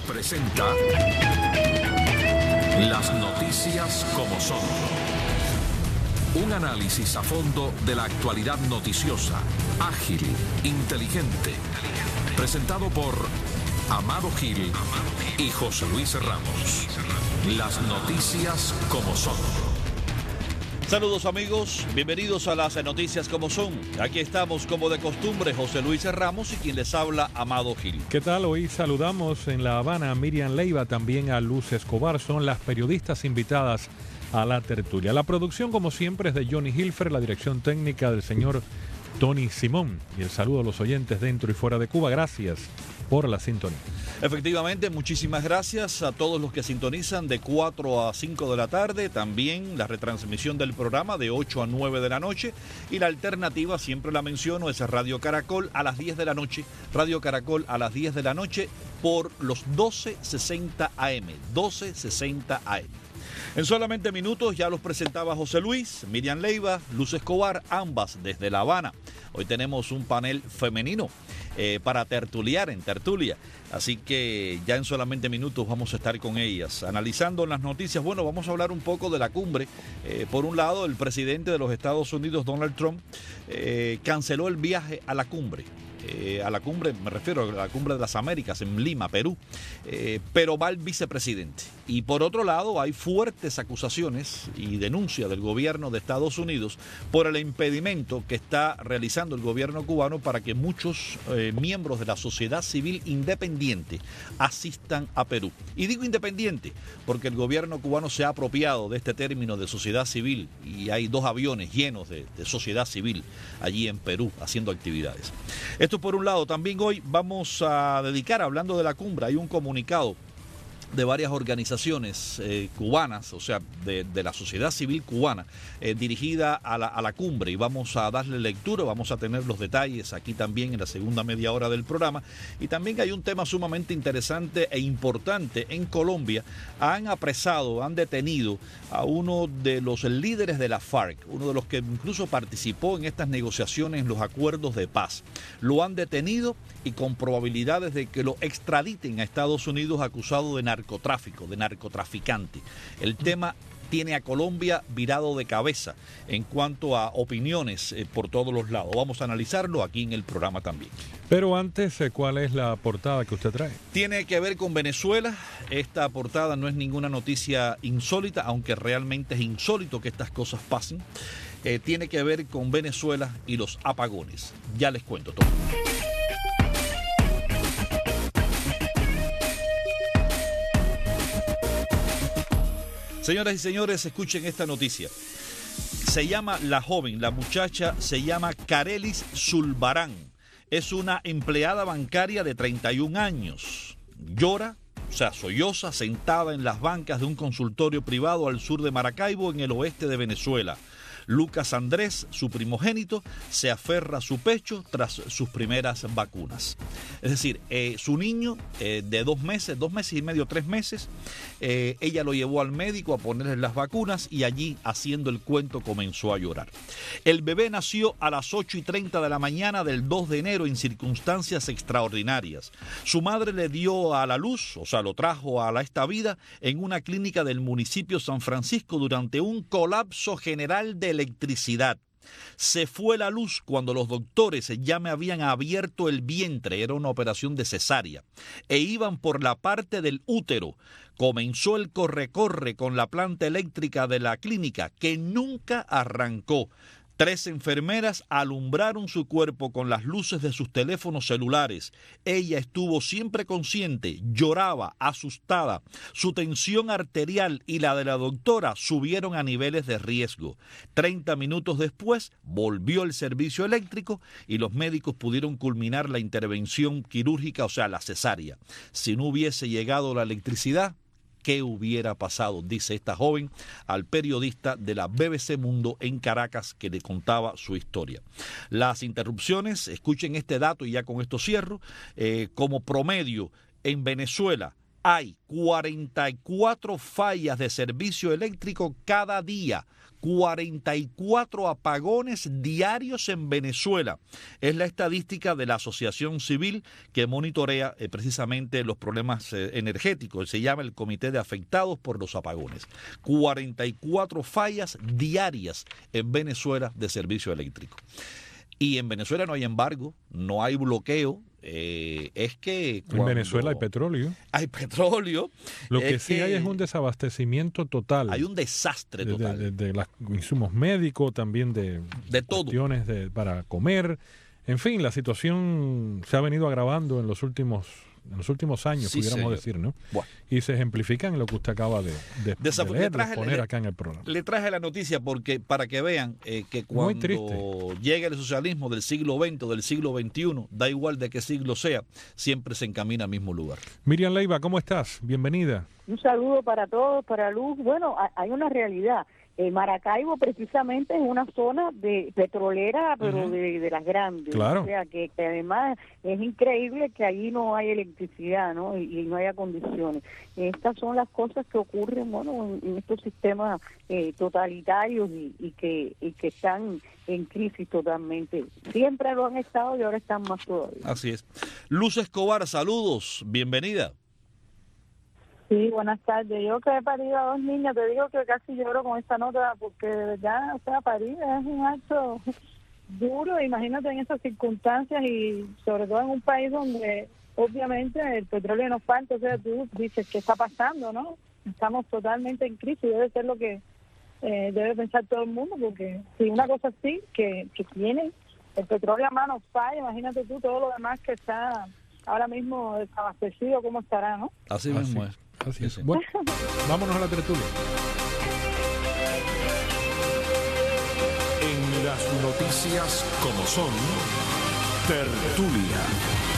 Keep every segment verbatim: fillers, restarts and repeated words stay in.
presenta Las Noticias como son. Un análisis a fondo de la actualidad noticiosa, ágil, inteligente. Presentado por Amado Gil y José Luis Ramos. Las Noticias como son. Saludos amigos, bienvenidos a las Noticias como son. Aquí estamos como de costumbre, José Luis Ramos y quien les habla, Amado Gil. ¿Qué tal? Hoy saludamos en La Habana a Miriam Leiva, también a Luz Escobar. Son las periodistas invitadas a la tertulia. La producción, como siempre, es de Johnny Hilfer, la dirección técnica del señor Tony Simón. Y el saludo a los oyentes dentro y fuera de Cuba. Gracias por la sintonía. Efectivamente, muchísimas gracias a todos los que sintonizan de cuatro a cinco de la tarde, también la retransmisión del programa de ocho a nueve de la noche y la alternativa, siempre la menciono, es Radio Caracol a las diez de la noche, Radio Caracol a las diez de la noche por los doce sesenta A M, doce sesenta A M. En solamente minutos ya los presentaba José Luis, Miriam Leiva, Luz Escobar, ambas desde La Habana. Hoy tenemos un panel femenino eh, para tertuliar en tertulia. Así que ya en solamente minutos vamos a estar con ellas analizando las noticias. Bueno, vamos a hablar un poco de la cumbre. Eh, por un lado, el presidente de los Estados Unidos, Donald Trump, eh, canceló el viaje a la cumbre. Eh, a la cumbre, me refiero a la cumbre de las Américas en Lima, Perú, eh, pero va el vicepresidente. Y por otro lado hay fuertes acusaciones y denuncias del gobierno de Estados Unidos por el impedimento que está realizando el gobierno cubano para que muchos eh, miembros de la sociedad civil independiente asistan a Perú. Y digo independiente porque el gobierno cubano se ha apropiado de este término de sociedad civil y hay dos aviones llenos de, de sociedad civil allí en Perú haciendo actividades. Esto por un lado. También hoy vamos a dedicar, hablando de la cumbre, hay un comunicado de varias organizaciones eh, cubanas, o sea, de, de la sociedad civil cubana, eh, dirigida a la, a la cumbre, y vamos a darle lectura, vamos a tener los detalles aquí también en la segunda media hora del programa. Y también hay un tema sumamente interesante e importante. En Colombia han apresado, han detenido a uno de los líderes de la FARC, uno de los que incluso participó en estas negociaciones, en los acuerdos de paz. Lo han detenido y con probabilidades de que lo extraditen a Estados Unidos acusado de narcotráfico, de narcotraficante. El tema tiene a Colombia virado de cabeza en cuanto a opiniones eh, por todos los lados. Vamos a analizarlo aquí en el programa también. Pero antes, ¿cuál es la portada que usted trae? Tiene que ver con Venezuela. Esta portada no es ninguna noticia insólita, aunque realmente es insólito que estas cosas pasen. Eh, tiene que ver con Venezuela y los apagones. Ya les cuento todo. Señoras y señores, escuchen esta noticia. Se llama la joven, la muchacha se llama Carelis Zulbarán. Es una empleada bancaria de treinta y un años. Llora, o sea, solloza, sentada en las bancas de un consultorio privado al sur de Maracaibo, en el oeste de Venezuela. Lucas Andrés, su primogénito, se aferra a su pecho tras sus primeras vacunas. Es decir, eh, su niño eh, de dos meses, dos meses y medio, tres meses, eh, ella lo llevó al médico a ponerle las vacunas y allí, haciendo el cuento, comenzó a llorar. El bebé nació a las ocho y treinta de la mañana del dos de enero en circunstancias extraordinarias. Su madre le dio a la luz, o sea, lo trajo a la, esta vida en una clínica del municipio San Francisco durante un colapso general de electricidad. Se fue la luz cuando los doctores ya me habían abierto el vientre, era una operación de cesárea, e iban por la parte del útero. Comenzó el corre-corre con la planta eléctrica de la clínica, que nunca arrancó. Tres enfermeras alumbraron su cuerpo con las luces de sus teléfonos celulares. Ella estuvo siempre consciente, lloraba, asustada. Su tensión arterial y la de la doctora subieron a niveles de riesgo. Treinta minutos después volvió el servicio eléctrico y los médicos pudieron culminar la intervención quirúrgica, o sea, la cesárea. Si no hubiese llegado la electricidad, ¿qué hubiera pasado?, dice esta joven al periodista de la B B C Mundo en Caracas, que le contaba su historia. Las interrupciones, escuchen este dato y ya con esto cierro, eh, como promedio en Venezuela hay cuarenta y cuatro fallas de servicio eléctrico cada día. cuarenta y cuatro apagones diarios en Venezuela. Es la estadística de la Asociación Civil que monitorea eh, precisamente los problemas eh, energéticos. Se llama el Comité de Afectados por los Apagones. cuarenta y cuatro fallas diarias en Venezuela de servicio eléctrico. Y en Venezuela no hay embargo, no hay bloqueo. Eh, es que en Venezuela hay petróleo. Hay petróleo. Lo que sí que hay es un desabastecimiento total. Hay un desastre total. De, de, de, de los insumos médicos, también de, de todo. Cuestiones de, para comer. En fin, la situación se ha venido agravando en los últimos en los últimos años, sí, pudiéramos señor. decir, ¿no? Bueno. Y se ejemplifica en lo que usted acaba de, de, de leer, de poner le, acá en el programa. Le traje la noticia porque para que vean eh, que cuando llega el socialismo del siglo veinte o del siglo veintiuno, da igual de qué siglo sea, siempre se encamina al mismo lugar. Miriam Leiva, ¿cómo estás? Bienvenida. Un saludo para todos, para Luz. Bueno, hay una realidad. Eh, Maracaibo precisamente es una zona de petrolera, pero uh-huh. de, de las grandes. Claro. O sea, que, que además es increíble que allí no hay electricidad, ¿no? Y, y no haya condiciones. Estas son las cosas que ocurren, bueno, en, en estos sistemas eh, totalitarios y, y, que, y que están en crisis totalmente. Siempre lo han estado y ahora están más todavía. Así es. Luz Escobar, saludos, bienvenida. Sí, buenas tardes. Yo que he parido a dos niñas, te digo que casi lloro con esta nota porque de verdad, o sea, parir es un acto duro, imagínate en esas circunstancias y sobre todo en un país donde obviamente el petróleo nos falta, o sea, tú dices, ¿qué está pasando, no? Estamos totalmente en crisis, debe ser lo que eh, debe pensar todo el mundo, porque si una cosa así, que, que tiene el petróleo a mano falla, imagínate tú todo lo demás que está ahora mismo desabastecido, ¿cómo estará, no? Así mismo es. Así es. Bueno, vámonos a la tertulia. En las noticias como son, tertulia.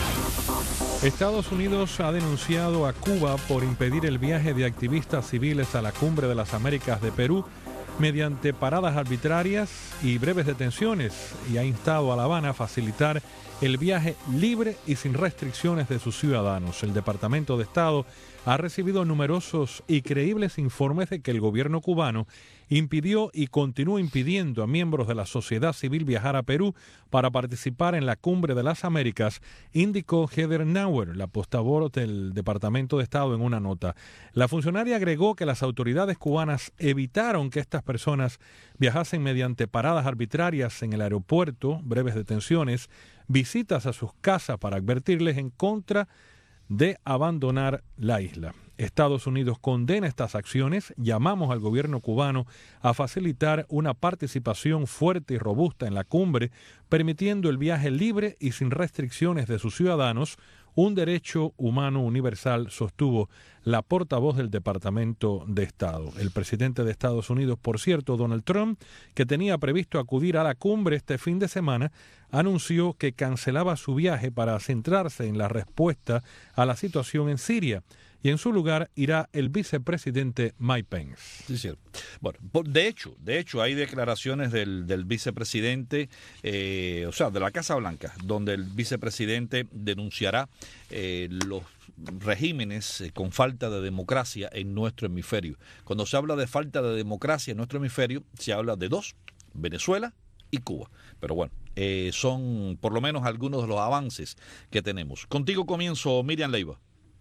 Estados Unidos ha denunciado a Cuba por impedir el viaje de activistas civiles a la Cumbre de las Américas de Perú mediante paradas arbitrarias y breves detenciones y ha instado a La Habana a facilitar el viaje libre y sin restricciones de sus ciudadanos. El Departamento de Estado ha recibido numerosos y creíbles informes de que el gobierno cubano impidió y continúa impidiendo a miembros de la sociedad civil viajar a Perú para participar en la Cumbre de las Américas, indicó Heather Nauer, la portavoz del Departamento de Estado, en una nota. La funcionaria agregó que las autoridades cubanas evitaron que estas personas viajasen mediante paradas arbitrarias en el aeropuerto, breves detenciones, visitas a sus casas para advertirles en contra de abandonar la isla. Estados Unidos condena estas acciones. Llamamos al gobierno cubano a facilitar una participación fuerte y robusta en la cumbre, permitiendo el viaje libre y sin restricciones de sus ciudadanos, un derecho humano universal, sostuvo la portavoz del Departamento de Estado. El presidente de Estados Unidos, por cierto, Donald Trump, que tenía previsto acudir a la cumbre este fin de semana, anunció que cancelaba su viaje para centrarse en la respuesta a la situación en Siria. Y en su lugar irá el vicepresidente Mike Pence. Sí, cierto. Bueno, de hecho, de hecho hay declaraciones del, del vicepresidente, eh, o sea, de la Casa Blanca, donde el vicepresidente denunciará eh, los regímenes eh, con falta de democracia en nuestro hemisferio. Cuando se habla de falta de democracia en nuestro hemisferio, se habla de dos, Venezuela y Cuba. Pero bueno, eh, son por lo menos algunos de los avances que tenemos. Contigo comienzo, Miriam Leiva.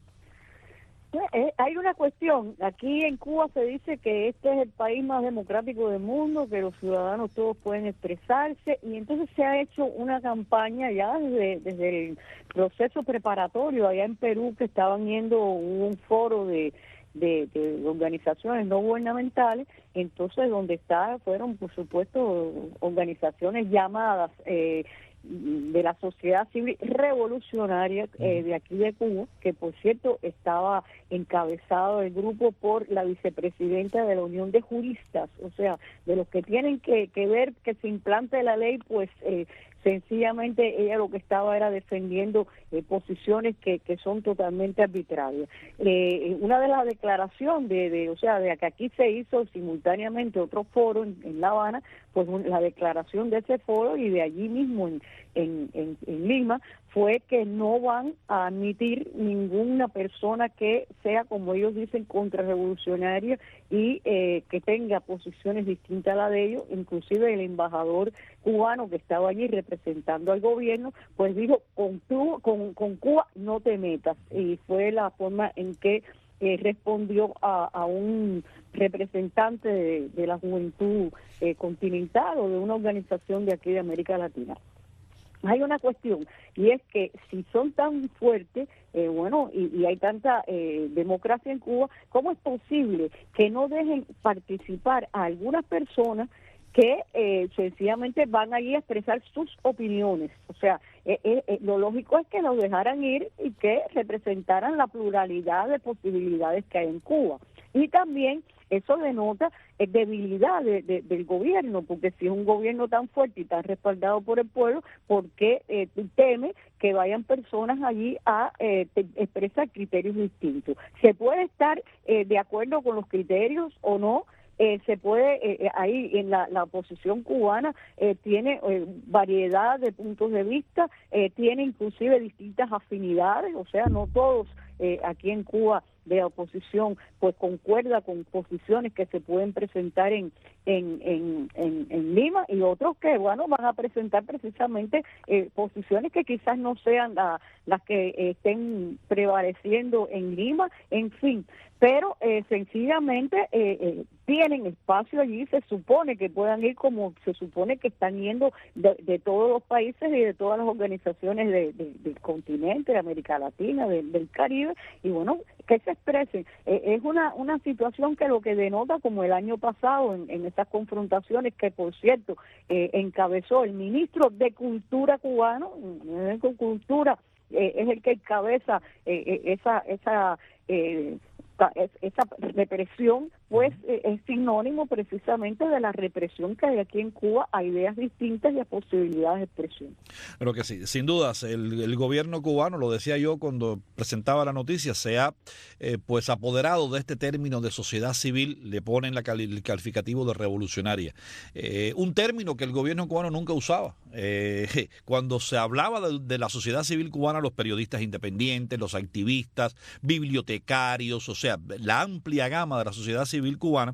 Eh, hay una cuestión, aquí en Cuba se dice que este es el país más democrático del mundo, que los ciudadanos todos pueden expresarse y entonces se ha hecho una campaña ya desde, desde el proceso preparatorio allá en Perú, que estaban yendo un foro de, de, de organizaciones no gubernamentales, entonces donde está fueron por supuesto organizaciones llamadas eh, de la sociedad civil revolucionaria eh, de aquí de Cuba, que por cierto estaba encabezado el grupo por la vicepresidenta de la Unión de Juristas, o sea, de los que tienen que, que ver que se implante la ley, pues eh, sencillamente ella lo que estaba era defendiendo eh, posiciones que, que son totalmente arbitrarias. Eh, una de las declaraciones de, de, o sea, de que aquí se hizo simultáneamente otro foro en, en La Habana, pues un, la declaración de ese foro y de allí mismo en, en, en, en Lima, fue que no van a admitir ninguna persona que sea, como ellos dicen, contrarrevolucionaria y eh, que tenga posiciones distintas a la de ellos. Inclusive el embajador cubano que estaba allí representando al gobierno, pues dijo, con, tu, con, con Cuba no te metas, y fue la forma en que eh, respondió a, a un representante de, de la juventud eh, continental o de una organización de aquí de América Latina. Hay una cuestión, y es que si son tan fuertes, eh, bueno, y, y hay tanta eh, democracia en Cuba, ¿cómo es posible que no dejen participar a algunas personas que eh, sencillamente van allí a expresar sus opiniones? O sea, eh, eh, lo lógico es que los dejaran ir y que representaran la pluralidad de posibilidades que hay en Cuba. Y también eso denota eh, debilidad de, de, del gobierno, porque si es un gobierno tan fuerte y tan respaldado por el pueblo, ¿por qué eh, teme que vayan personas allí a eh, te, expresar criterios distintos? ¿Se puede estar eh, de acuerdo con los criterios o no? Eh, se puede, eh, ahí en la, la oposición cubana eh, tiene eh, variedad de puntos de vista, eh, tiene inclusive distintas afinidades, o sea, no todos eh, aquí en Cuba de la oposición pues concuerda con posiciones que se pueden presentar en en, en, en, en Lima, y otros que, bueno, van a presentar precisamente eh, posiciones que quizás no sean la, las que eh, estén prevaleciendo en Lima, en fin, pero eh, sencillamente eh, eh, tienen espacio allí, se supone que puedan ir como se supone que están yendo de, de todos los países y de todas las organizaciones de, de, del continente, de América Latina, de, del Caribe, y bueno, que se expresen. Eh, es una, una situación que lo que denota, como el año pasado en, en esas confrontaciones que, por cierto, eh, encabezó el ministro de Cultura cubano, de Cultura, eh, es el que encabeza eh, eh, esa esa eh, esa represión, pues eh, es sinónimo precisamente de la represión que hay aquí en Cuba a ideas distintas y a posibilidades de expresión. Pero que sí, sin dudas, el, el gobierno cubano, lo decía yo cuando presentaba la noticia, se ha eh, pues apoderado de este término de sociedad civil, le ponen la cali el calificativo de revolucionaria. Eh, un término que el gobierno cubano nunca usaba. Eh, cuando se hablaba de, de la sociedad civil cubana, los periodistas independientes, los activistas, bibliotecarios, o sea, la amplia gama de la sociedad civil cubana,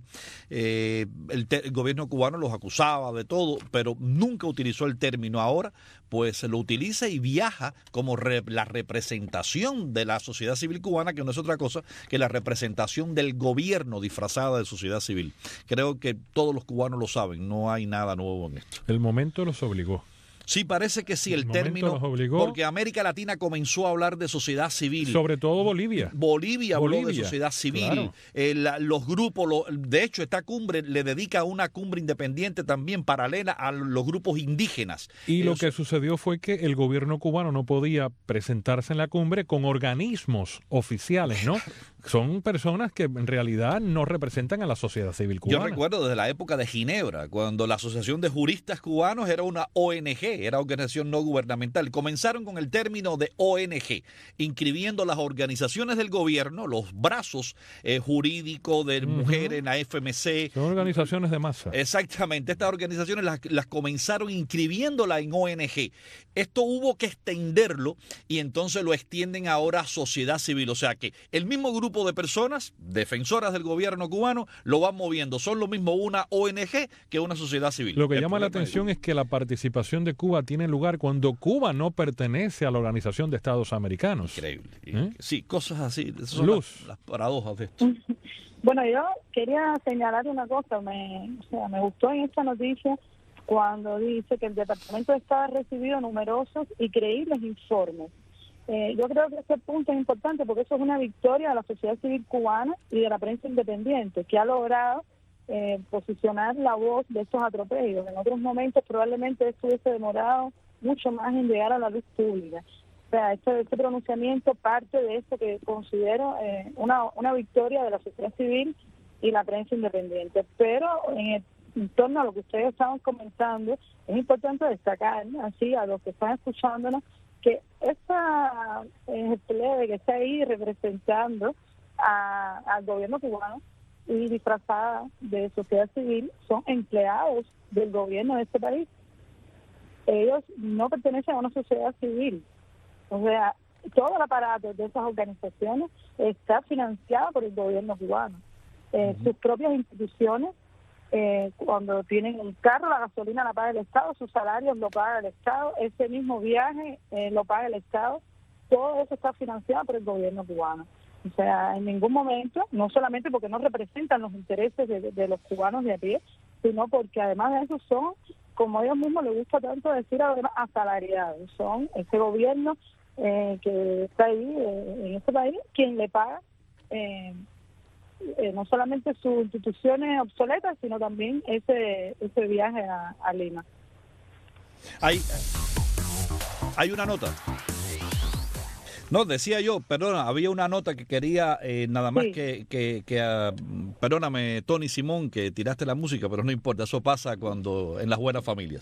eh, el, el gobierno cubano los acusaba de todo, pero nunca utilizó el término. Ahora pues se lo utiliza y viaja como re, la representación de la sociedad civil cubana, que no es otra cosa que la representación del gobierno disfrazada de sociedad civil. Creo que todos los cubanos lo saben, no hay nada nuevo en esto. El momento los obligó. Sí, parece que sí, el, el término, porque América Latina comenzó a hablar de sociedad civil. Sobre todo Bolivia. Bolivia habló Bolivia, de sociedad civil. Claro. Eh, la, los grupos, lo, de hecho, esta cumbre le dedica una cumbre independiente también paralela a los grupos indígenas. Y Ellos, lo que sucedió fue que el gobierno cubano no podía presentarse en la cumbre con organismos oficiales, ¿no? Son personas que en realidad no representan a la sociedad civil cubana. Yo recuerdo desde la época de Ginebra, cuando la Asociación de Juristas Cubanos era una O N G, era organización no gubernamental. Comenzaron con el término de O N G, inscribiendo las organizaciones del gobierno, los brazos eh, jurídicos de uh-huh. mujeres, la F M C. Son organizaciones de masa. Exactamente, estas organizaciones las, las comenzaron inscribiéndola en O N G. Esto hubo que extenderlo y entonces lo extienden ahora a sociedad civil. O sea que el mismo grupo de personas, defensoras del gobierno cubano, lo van moviendo. Son lo mismo una O N G que una sociedad civil. Lo que el llama la atención es que la participación de Cuba tiene lugar cuando Cuba no pertenece a la Organización de Estados Americanos. Increíble. ¿Eh? Sí, cosas así. Esas son Luz. Las, las paradojas de esto. Bueno, yo quería señalar una cosa. Me, o sea, me gustó en esta noticia cuando dice que el Departamento de Estado ha recibido numerosos y creíbles informes. Eh, yo creo que ese punto es importante porque eso es una victoria de la sociedad civil cubana y de la prensa independiente, que ha logrado eh, posicionar la voz de estos atropellos. En otros momentos probablemente esto hubiese demorado mucho más en llegar a la luz pública. O sea, este, este pronunciamiento parte de esto que considero eh, una, una victoria de la sociedad civil y la prensa independiente. Pero en, el, en torno a lo que ustedes estaban comentando, es importante destacar, así a los que están escuchándonos, que esa eh, plebe que está ahí representando a, al gobierno cubano y disfrazada de sociedad civil son empleados del gobierno de este país. Ellos no pertenecen a una sociedad civil, O sea, todo el aparato de esas organizaciones está financiado por el gobierno cubano. Eh, uh-huh. Sus propias instituciones, eh, cuando tienen un carro, la gasolina la paga el Estado, sus salarios lo paga el Estado, ese mismo viaje eh, lo paga el Estado, todo eso está financiado por el gobierno cubano. O sea, en ningún momento, no solamente porque no representan los intereses de, de los cubanos de a pie, sino porque además de eso son, como a ellos mismos les gusta tanto decir, además asalariados. Son ese gobierno eh, que está ahí, eh, en este país, quien le paga eh, eh, no solamente sus instituciones obsoletas, sino también ese ese viaje a, a Lima. Hay, hay una nota. No, decía yo, perdona, había una nota que quería eh, nada más sí. que, que, que uh, perdóname, Tony Simón, que tiraste la música, pero no importa, eso pasa cuando en las buenas familias.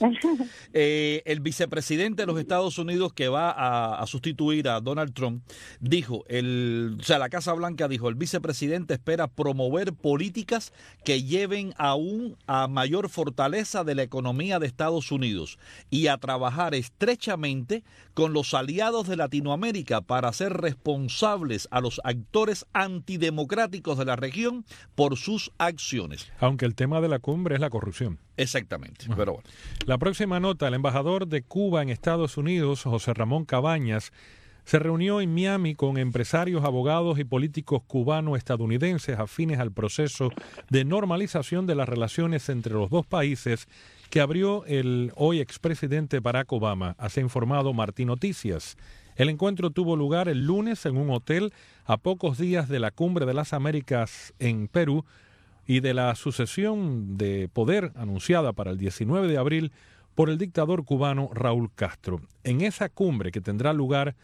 Eh, el vicepresidente de los Estados Unidos que va a, a sustituir a Donald Trump dijo, el, o sea, la Casa Blanca dijo, el vicepresidente espera promover políticas que lleven aún a mayor fortaleza de la economía de Estados Unidos y a trabajar estrechamente con los aliados de Latinoamérica para hacer responsables a los actores antidemocráticos de la región por sus acciones. Aunque el tema de la cumbre es la corrupción. Exactamente, bueno. pero bueno. La próxima nota, el embajador de Cuba en Estados Unidos, José Ramón Cabañas, se reunió en Miami con empresarios, abogados y políticos cubano-estadounidenses afines al proceso de normalización de las relaciones entre los dos países que abrió el hoy expresidente Barack Obama, así ha informado Martín Noticias. El encuentro tuvo lugar el lunes en un hotel a pocos días de la Cumbre de las Américas en Perú y de la sucesión de poder anunciada para el diecinueve de abril por el dictador cubano Raúl Castro. En esa cumbre que tendrá lugar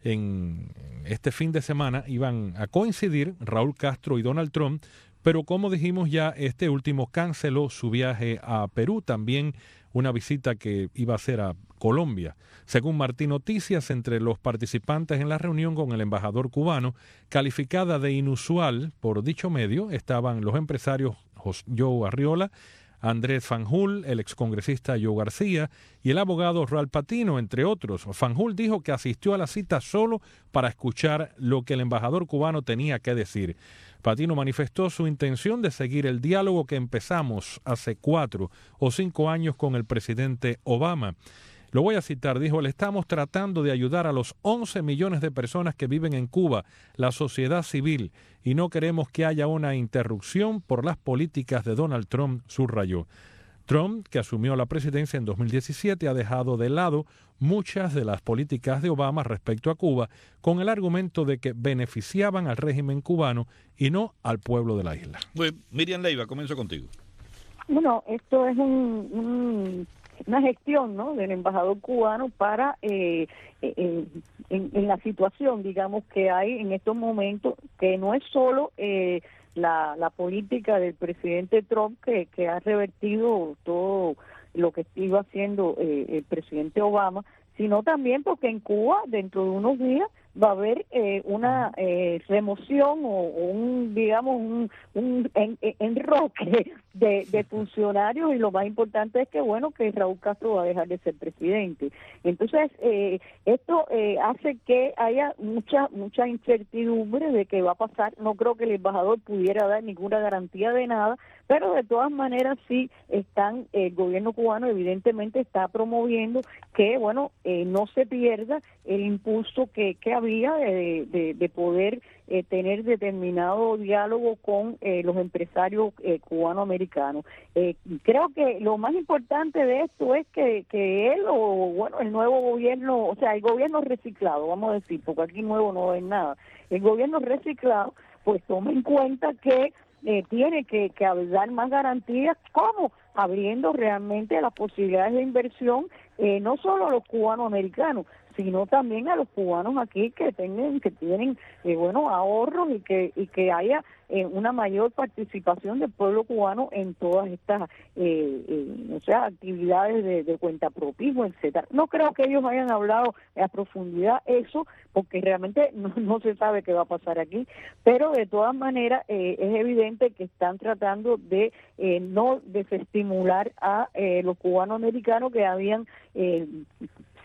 en este fin de semana iban a coincidir Raúl Castro y Donald Trump, pero como dijimos ya, este último canceló su viaje a Perú, también una visita que iba a hacer a Colombia. Según Martín Noticias, entre los participantes en la reunión con el embajador cubano, calificada de inusual por dicho medio, estaban los empresarios Joe Arriola, Andrés Fanjul, el excongresista Joe García y el abogado Raúl Patino, entre otros. Fanjul dijo que asistió a la cita solo para escuchar lo que el embajador cubano tenía que decir. Patino manifestó su intención de seguir el diálogo que empezamos hace cuatro o cinco años con el presidente Obama. Lo voy a citar, dijo, le estamos tratando de ayudar a los once millones de personas que viven en Cuba, la sociedad civil, y no queremos que haya una interrupción por las políticas de Donald Trump, subrayó. Trump, que asumió la presidencia en dos mil diecisiete, ha dejado de lado muchas de las políticas de Obama respecto a Cuba, con el argumento de que beneficiaban al régimen cubano y no al pueblo de la isla. Bueno, Miriam Leiva, comienzo contigo. Bueno, esto es un... un... una gestión, ¿no?, del embajador cubano para eh, eh, en, en la situación, digamos, que hay en estos momentos, que no es solo eh, la, la política del presidente Trump que, que ha revertido todo lo que iba haciendo eh, el presidente Obama, sino también porque en Cuba, dentro de unos días, va a haber eh, una eh, remoción o, o un, digamos, un, un en, en, enroque de, de funcionarios, y lo más importante es que, bueno, que Raúl Castro va a dejar de ser presidente. Entonces, eh, esto eh, hace que haya mucha mucha incertidumbre de qué va a pasar. No creo que el embajador pudiera dar ninguna garantía de nada, pero de todas maneras sí están, el gobierno cubano evidentemente está promoviendo que, bueno, eh, no se pierda el impulso que, que había de, de, de poder eh, tener determinado diálogo con eh, los empresarios eh, cubanoamericanos. Eh, creo que lo más importante de esto es que, que él o, bueno, el nuevo gobierno, o sea, el gobierno reciclado, vamos a decir, porque aquí nuevo no es nada, el gobierno reciclado, pues tome en cuenta que Eh, tiene que, que dar más garantías, como abriendo realmente las posibilidades de inversión, eh, no solo a los cubanos americanos, sino también a los cubanos aquí que tengan, que tienen eh, bueno, ahorros, y que y que haya eh, una mayor participación del pueblo cubano en todas estas eh, eh, o sea, actividades de, de cuentapropismo, etcétera. No creo que ellos hayan hablado a profundidad eso, porque realmente no, no se sabe qué va a pasar aquí, pero de todas maneras eh, es evidente que están tratando de eh, no desestimular a eh, los cubanos americanos que habían eh,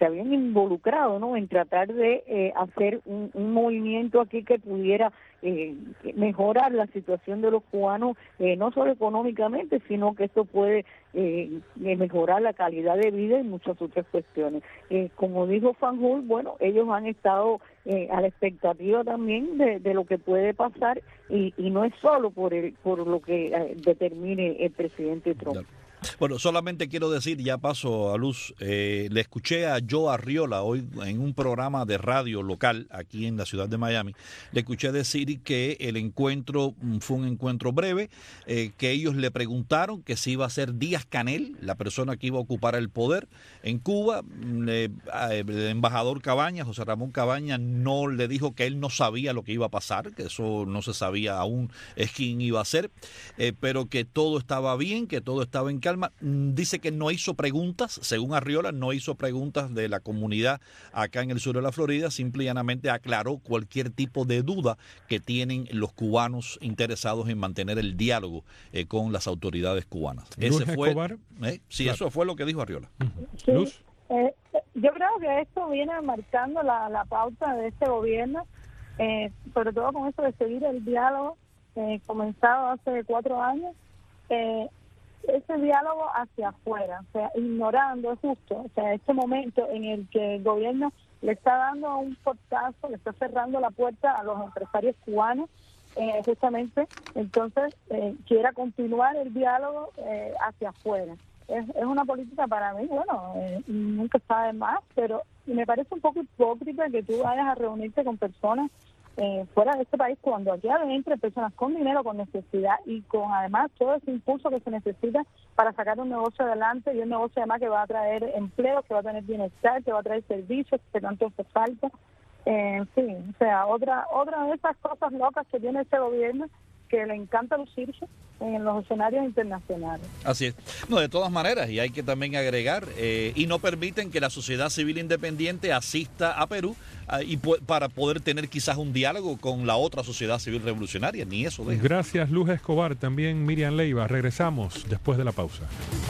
se habían involucrado, ¿no?, en tratar de eh, hacer un, un movimiento aquí que pudiera eh, mejorar la situación de los cubanos, eh, no solo económicamente, sino que esto puede eh, mejorar la calidad de vida y muchas otras cuestiones. Eh, como dijo Fanjul, bueno, ellos han estado eh, a la expectativa también de, de lo que puede pasar y, y no es solo por el, por lo que eh, determine el presidente Trump. Bueno, solamente quiero decir, ya paso a luz, eh, le escuché a Joe Arriola hoy en un programa de radio local aquí en la ciudad de Miami, le escuché decir que el encuentro fue un encuentro breve, eh, que ellos le preguntaron que si iba a ser Díaz-Canel, la persona que iba a ocupar el poder en Cuba. Le, el embajador Cabañas, José Ramón Cabañas, no le dijo que él no sabía lo que iba a pasar, que eso no se sabía aún es quién iba a ser, eh, pero que todo estaba bien, que todo estaba en calma. Dice que no hizo preguntas, según Arriola, no hizo preguntas de la comunidad acá en el sur de la Florida, simple y llanamente aclaró cualquier tipo de duda que tienen los cubanos interesados en mantener el diálogo eh, con las autoridades cubanas. Luz Ese fue, Escobar. Eh, sí, Claro. eso fue lo que dijo Arriola. Uh-huh. Sí, Luz. eh, yo creo que esto viene marcando la, la pauta de este gobierno, eh, sobre todo con esto de seguir el diálogo eh, comenzado hace cuatro años, eh, ese diálogo hacia afuera, o sea, ignorando, es justo, o sea, este momento en el que el gobierno le está dando un portazo, le está cerrando la puerta a los empresarios cubanos, eh, justamente, entonces eh, quiera continuar el diálogo eh, hacia afuera. Es, es una política para mí, bueno, eh, nunca sabe más, pero me parece un poco hipócrita que tú vayas a reunirte con personas Eh, fuera de este país, cuando aquí adentro hay personas con dinero, con necesidad y con además todo ese impulso que se necesita para sacar un negocio adelante, y un negocio además que va a traer empleo, que va a tener bienestar, que va a traer servicios que tanto hace falta. Eh, en fin, o sea, otra otra de esas cosas locas que tiene este gobierno, que le encanta lucirse en los escenarios internacionales. Así es. No, de todas maneras, y hay que también agregar, eh, y no permiten que la sociedad civil independiente asista a Perú eh, y pu- para poder tener quizás un diálogo con la otra sociedad civil revolucionaria, ni eso deja. Gracias, Luz Escobar. También Miriam Leiva. Regresamos después de la pausa.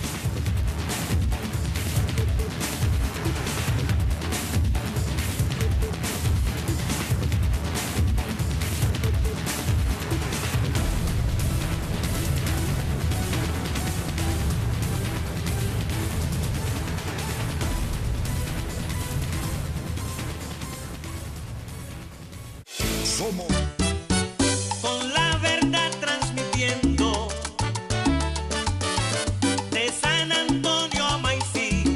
Somos Con la verdad transmitiendo de San Antonio a Maicí.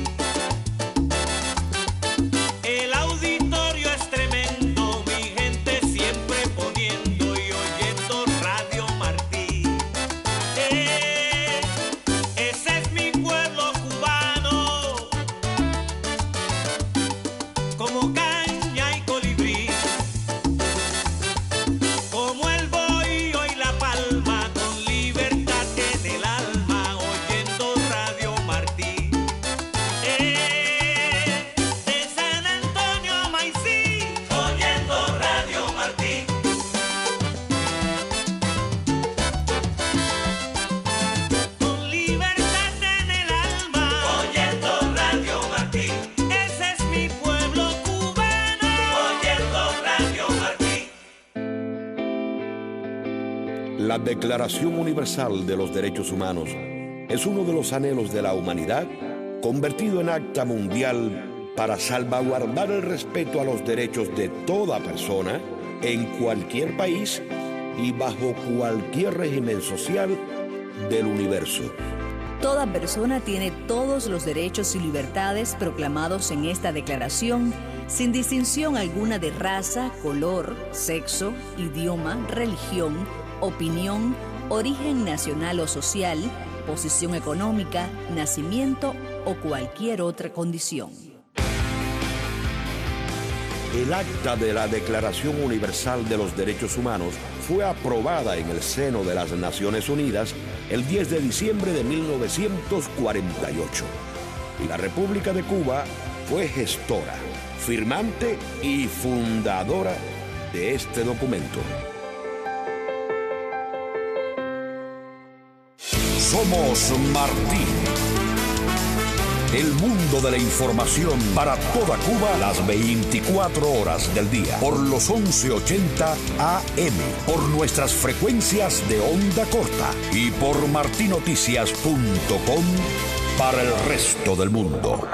El auditorio es tremendo, mi gente siempre poniendo y oyendo Radio Martí. Eh, ese es mi pueblo cubano, como caña y colibrí. Como el bohío y la palma, con libertad en el alma, oyendo Radio Martí. Eh, de San Antonio a Maicí, oyendo Radio Martí. Con libertad en el alma, oyendo Radio Martí. Ese es mi pueblo cubano, oyendo Radio Martí. la Declaración Universal de los Derechos Humanos. Es uno de los anhelos de la humanidad convertido en acta mundial para salvaguardar el respeto a los derechos de toda persona en cualquier país y bajo cualquier régimen social del universo. Toda persona tiene todos los derechos y libertades proclamados en esta declaración, sin distinción alguna de raza, color, sexo, idioma, religión, opinión, origen nacional o social, posición económica, nacimiento o cualquier otra condición. El acta de la Declaración Universal de los Derechos Humanos fue aprobada en el seno de las Naciones Unidas el diez de diciembre de mil novecientos cuarenta y ocho. Y la República de Cuba fue gestora, firmante y fundadora de este documento. Somos Martí. El mundo de la información para toda Cuba las veinticuatro horas del día. Por los once ochenta A M. Por nuestras frecuencias de onda corta. Y por martinoticias punto com para el resto del mundo.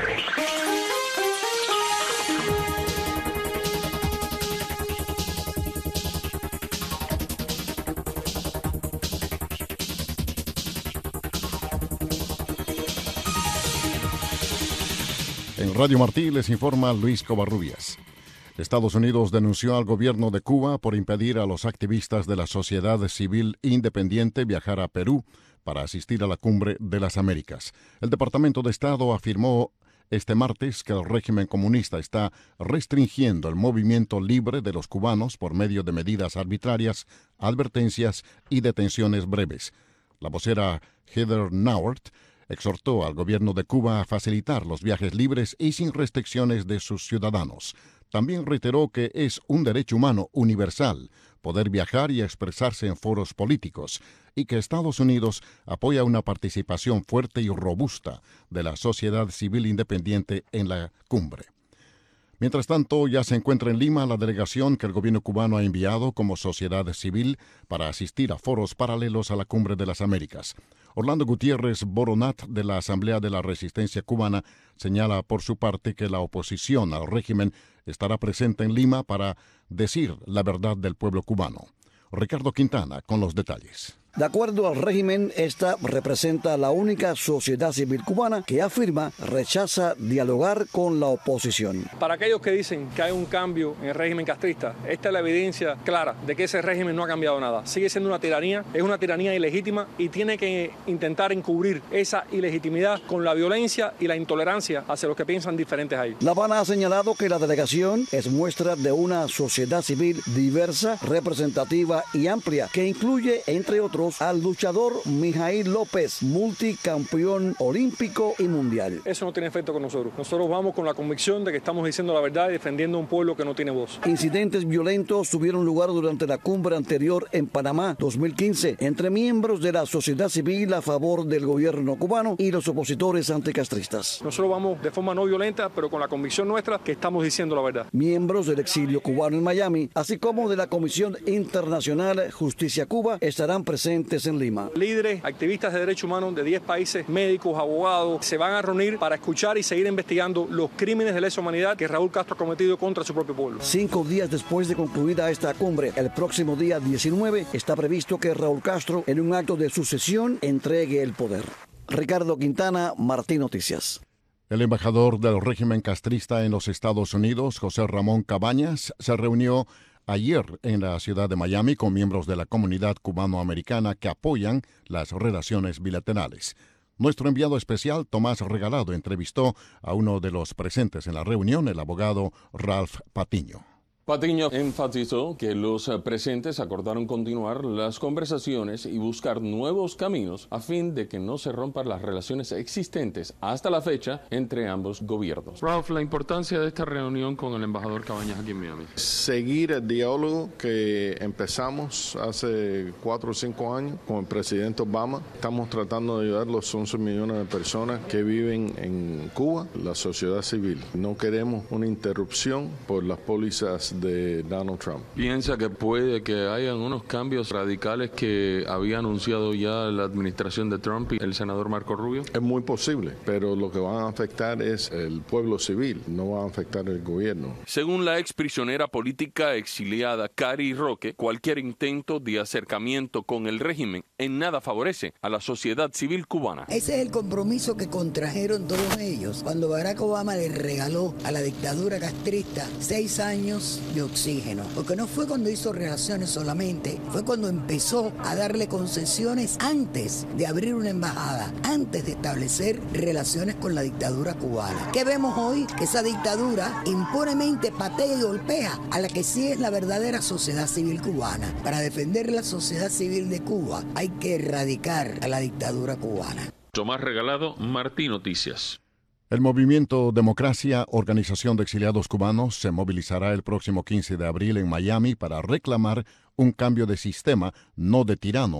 En Radio Martí les informa Luis Covarrubias. Estados Unidos denunció al gobierno de Cuba por impedir a los activistas de la sociedad civil independiente viajar a Perú para asistir a la Cumbre de las Américas. El Departamento de Estado afirmó este martes que el régimen comunista está restringiendo el movimiento libre de los cubanos por medio de medidas arbitrarias, advertencias y detenciones breves. La vocera Heather Nauert exhortó al gobierno de Cuba a facilitar los viajes libres y sin restricciones de sus ciudadanos. También reiteró que es un derecho humano universal poder viajar y expresarse en foros políticos y que Estados Unidos apoya una participación fuerte y robusta de la sociedad civil independiente en la cumbre. Mientras tanto, ya se encuentra en Lima la delegación que el gobierno cubano ha enviado como sociedad civil para asistir a foros paralelos a la Cumbre de las Américas. Orlando Gutiérrez Boronat, de la Asamblea de la Resistencia Cubana, señala por su parte que la oposición al régimen estará presente en Lima para decir la verdad del pueblo cubano. Ricardo Quintana con los detalles. De acuerdo al régimen, esta representa la única sociedad civil cubana que afirma rechaza dialogar con la oposición. Para aquellos que dicen que hay un cambio en el régimen castrista, esta es la evidencia clara de que ese régimen no ha cambiado nada. Sigue siendo una tiranía, es una tiranía ilegítima y tiene que intentar encubrir esa ilegitimidad con la violencia y la intolerancia hacia los que piensan diferentes a ellos. La Habana ha señalado que la delegación es muestra de una sociedad civil diversa, representativa y amplia, que incluye, entre otros, al luchador Mijail López, multicampeón olímpico y mundial. Eso no tiene efecto con nosotros. Nosotros vamos con la convicción de que estamos diciendo la verdad y defendiendo un pueblo que no tiene voz. Incidentes violentos tuvieron lugar durante la cumbre anterior en Panamá dos mil quince entre miembros de la sociedad civil a favor del gobierno cubano y los opositores anticastristas. Nosotros vamos de forma no violenta, pero con la convicción nuestra que estamos diciendo la verdad. Miembros del exilio cubano en Miami, así como de la Comisión Internacional Justicia Cuba, estarán presentes en Lima. Líderes, activistas de derechos humanos de diez países, médicos, abogados, se van a reunir para escuchar y seguir investigando los crímenes de lesa humanidad que Raúl Castro ha cometido contra su propio pueblo. Cinco días después de concluida esta cumbre, el próximo día diecinueve, está previsto que Raúl Castro, en un acto de sucesión, entregue el poder. Ricardo Quintana, Martín Noticias. El embajador del régimen castrista en los Estados Unidos, José Ramón Cabañas, se reunió ayer en la ciudad de Miami con miembros de la comunidad cubano-americana que apoyan las relaciones bilaterales. Nuestro enviado especial, Tomás Regalado, entrevistó a uno de los presentes en la reunión, el abogado Ralph Patiño. Patiño enfatizó que los presentes acordaron continuar las conversaciones y buscar nuevos caminos a fin de que no se rompan las relaciones existentes hasta la fecha entre ambos gobiernos. Ralph, la importancia de esta reunión con el embajador Cabañas aquí en Miami. Seguir el diálogo que empezamos hace cuatro o cinco años con el presidente Obama. Estamos tratando de ayudar a los once millones de personas que viven en Cuba, la sociedad civil. No queremos una interrupción por las pólizas de Donald Trump. ¿Piensa que puede que hayan unos cambios radicales que había anunciado ya la administración de Trump y el senador Marco Rubio? Es muy posible, pero lo que van a afectar es el pueblo civil, no va a afectar el gobierno. Según la ex prisionera política exiliada Cari Roque, cualquier intento de acercamiento con el régimen en nada favorece a la sociedad civil cubana. Ese es el compromiso que contrajeron todos ellos cuando Barack Obama le regaló a la dictadura castrista seis años de oxígeno, porque no fue cuando hizo relaciones solamente, fue cuando empezó a darle concesiones antes de abrir una embajada, antes de establecer relaciones con la dictadura cubana. ¿Qué vemos hoy? Que esa dictadura impunemente patea y golpea a la que sí es la verdadera sociedad civil cubana. Para defender la sociedad civil de Cuba hay que erradicar a la dictadura cubana. Tomás Regalado, Martín Noticias. El Movimiento Democracia, organización de exiliados cubanos, se movilizará el próximo quince de abril en Miami para reclamar un cambio de sistema, no de tiranos,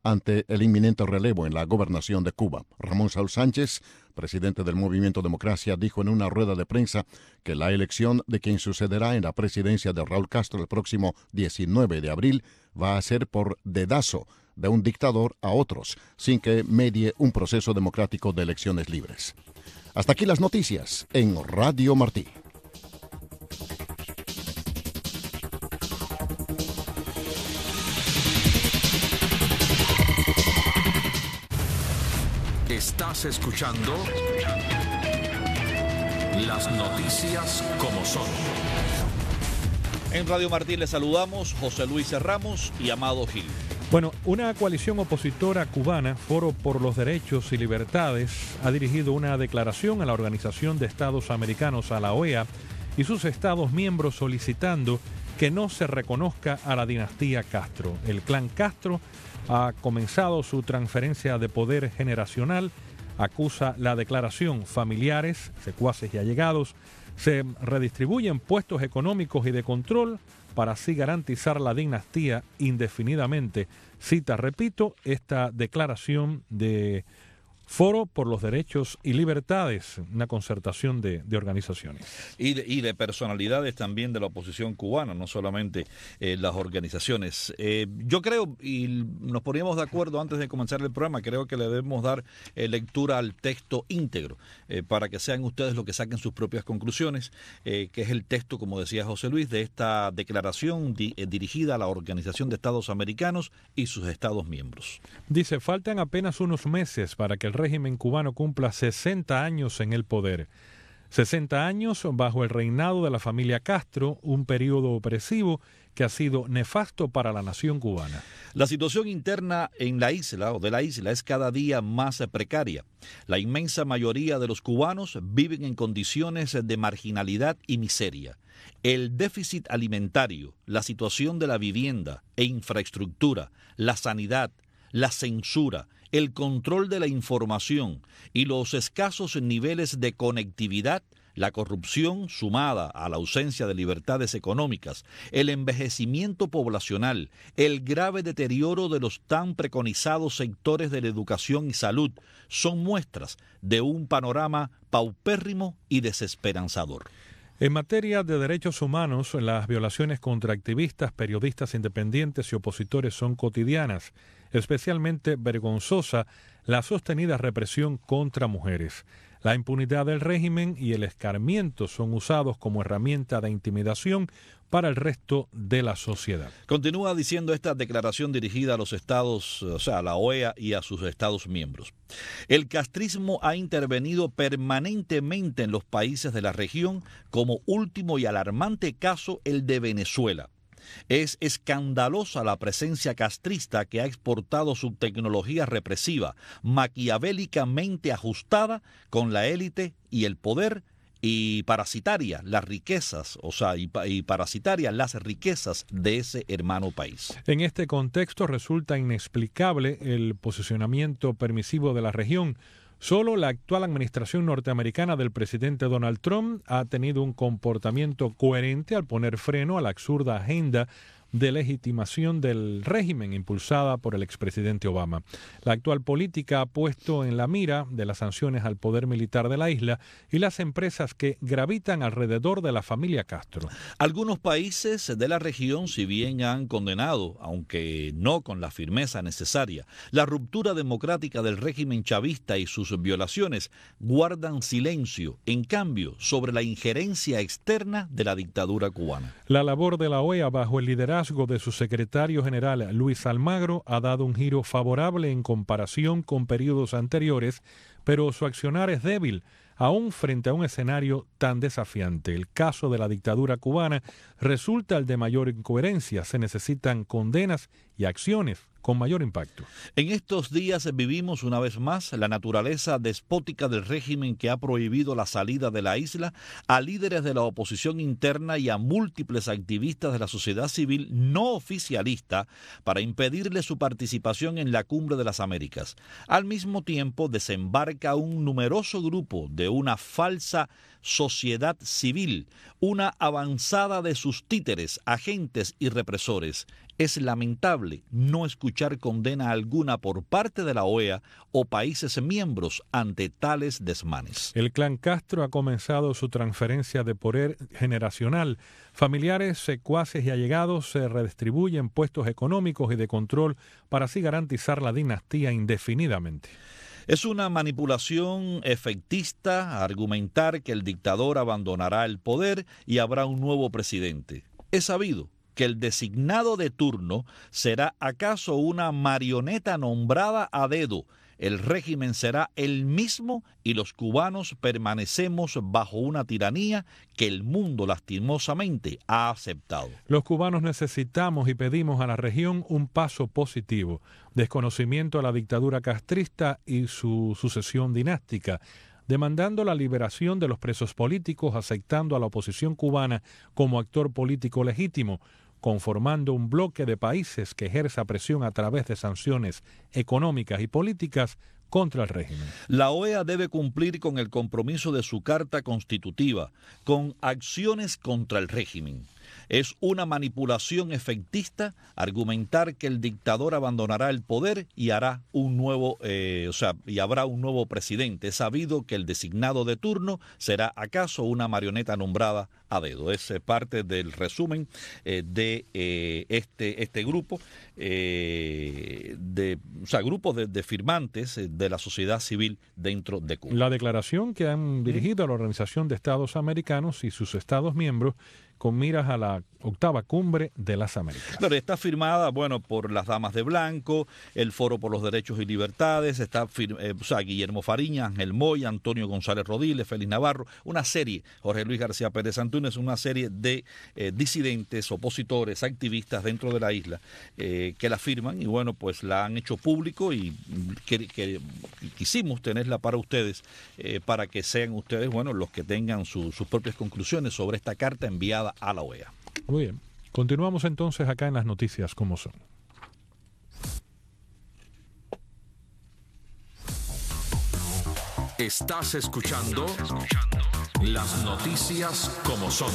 ante el inminente relevo en la gobernación de Cuba. Ramón Saúl Sánchez, presidente del Movimiento Democracia, dijo en una rueda de prensa que la elección de quien sucederá en la presidencia de Raúl Castro el próximo diecinueve de abril va a ser por dedazo de un dictador a otros, sin que medie un proceso democrático de elecciones libres. Hasta aquí las noticias en Radio Martí. Estás escuchando las noticias como son. En Radio Martí les saludamos José Luis Ramos y Amado Gil. Bueno, una coalición opositora cubana, Foro por los Derechos y Libertades, ha dirigido una declaración a la Organización de Estados Americanos, a la O E A, y sus estados miembros solicitando que no se reconozca a la dinastía Castro. El clan Castro ha comenzado su transferencia de poder generacional, acusa la declaración. Familiares, secuaces y allegados se redistribuyen puestos económicos y de control para así garantizar la dinastía indefinidamente. Cita, repito, esta declaración de Foro por los Derechos y Libertades, una concertación de, de organizaciones. Y de, y de personalidades también de la oposición cubana, no solamente eh, las organizaciones. Eh, yo creo, y nos poníamos de acuerdo antes de comenzar el programa, creo que le debemos dar eh, lectura al texto íntegro, eh, para que sean ustedes los que saquen sus propias conclusiones, eh, que es el texto, como decía José Luis, de esta declaración di, eh, dirigida a la Organización de Estados Americanos y sus estados miembros. Dice, faltan apenas unos meses para que el régimen cubano cumpla sesenta años en el poder. sesenta años bajo el reinado de la familia Castro, un periodo opresivo que ha sido nefasto para la nación cubana. La situación interna en la isla o de la isla es cada día más precaria. La inmensa mayoría de los cubanos viven en condiciones de marginalidad y miseria. El déficit alimentario, la situación de la vivienda e infraestructura, la sanidad, la censura, el control de la información y los escasos niveles de conectividad, la corrupción sumada a la ausencia de libertades económicas, el envejecimiento poblacional, el grave deterioro de los tan preconizados sectores de la educación y salud, son muestras de un panorama paupérrimo y desesperanzador. En materia de derechos humanos, las violaciones contra activistas, periodistas independientes y opositores son cotidianas. Especialmente vergonzosa la sostenida represión contra mujeres. La impunidad del régimen y el escarmiento son usados como herramienta de intimidación para el resto de la sociedad. Continúa diciendo esta declaración dirigida a los estados, o sea, a la O E A y a sus estados miembros. El castrismo ha intervenido permanentemente en los países de la región, como último y alarmante caso el de Venezuela. Es escandalosa la presencia castrista que ha exportado su tecnología represiva, maquiavélicamente ajustada con la élite y el poder, y parasitaria las riquezas, o sea, y, y parasitaria las riquezas de ese hermano país. En este contexto resulta inexplicable el posicionamiento permisivo de la región. Solo la actual administración norteamericana del presidente Donald Trump ha tenido un comportamiento coherente al poner freno a la absurda agenda de legitimación del régimen impulsada por el expresidente Obama. La actual política ha puesto en la mira de las sanciones al poder militar de la isla y las empresas que gravitan alrededor de la familia Castro. Algunos países de la región, si bien han condenado, aunque no con la firmeza necesaria, la ruptura democrática del régimen chavista y sus violaciones, guardan silencio, en cambio, sobre la injerencia externa de la dictadura cubana. La labor de la O E A bajo el liderazgo de su secretario general Luis Almagro ha dado un giro favorable en comparación con periodos anteriores, pero su accionar es débil, aún frente a un escenario tan desafiante. El caso de la dictadura cubana resulta el de mayor incoherencia. Se necesitan condenas y acciones con mayor impacto. En estos días vivimos una vez más la naturaleza despótica del régimen que ha prohibido la salida de la isla a líderes de la oposición interna y a múltiples activistas de la sociedad civil no oficialista para impedirle su participación en la Cumbre de las Américas. Al mismo tiempo desembarca un numeroso grupo de una falsa sociedad civil, una avanzada de sus títeres, agentes y represores. Es lamentable no escuchar condena alguna por parte de la O E A o países miembros ante tales desmanes. El clan Castro ha comenzado su transferencia de poder generacional. Familiares, secuaces y allegados se redistribuyen puestos económicos y de control para así garantizar la dinastía indefinidamente. Es una manipulación efectista argumentar que el dictador abandonará el poder y habrá un nuevo presidente. Es sabido que el designado de turno será acaso una marioneta nombrada a dedo. El régimen será el mismo y los cubanos permanecemos bajo una tiranía que el mundo lastimosamente ha aceptado. Los cubanos necesitamos y pedimos a la región un paso positivo, desconocimiento a la dictadura castrista y su sucesión dinástica, demandando la liberación de los presos políticos, aceptando a la oposición cubana como actor político legítimo, conformando un bloque de países que ejerza presión a través de sanciones económicas y políticas contra el régimen. La O E A debe cumplir con el compromiso de su Carta Constitutiva, con acciones contra el régimen. Es una manipulación efectista argumentar que el dictador abandonará el poder y hará un nuevo, eh, o sea, y habrá un nuevo presidente. Es sabido que el designado de turno será acaso una marioneta nombrada a dedo. Es eh, parte del resumen eh, de eh, este este grupo, eh, de, o sea, grupo de, de firmantes eh, de la sociedad civil dentro de Cuba. La declaración que han dirigido a la Organización de Estados Americanos y sus Estados miembros con miras a la octava cumbre de las Américas. Claro, está firmada, bueno, por las Damas de Blanco, el Foro por los Derechos y Libertades, está fir- eh, o sea, Guillermo Fariña, Ángel Moya, Antonio González Rodiles, Félix Navarro, una serie, Jorge Luis García Pérez Antúnez, una serie de eh, disidentes, opositores, activistas dentro de la isla eh, que la firman y bueno, pues la han hecho público y que, que quisimos tenerla para ustedes, eh, para que sean ustedes, bueno, los que tengan su, sus propias conclusiones sobre esta carta enviada a la O E A. Muy bien. Continuamos entonces acá en las noticias como son. Estás escuchando las noticias como son.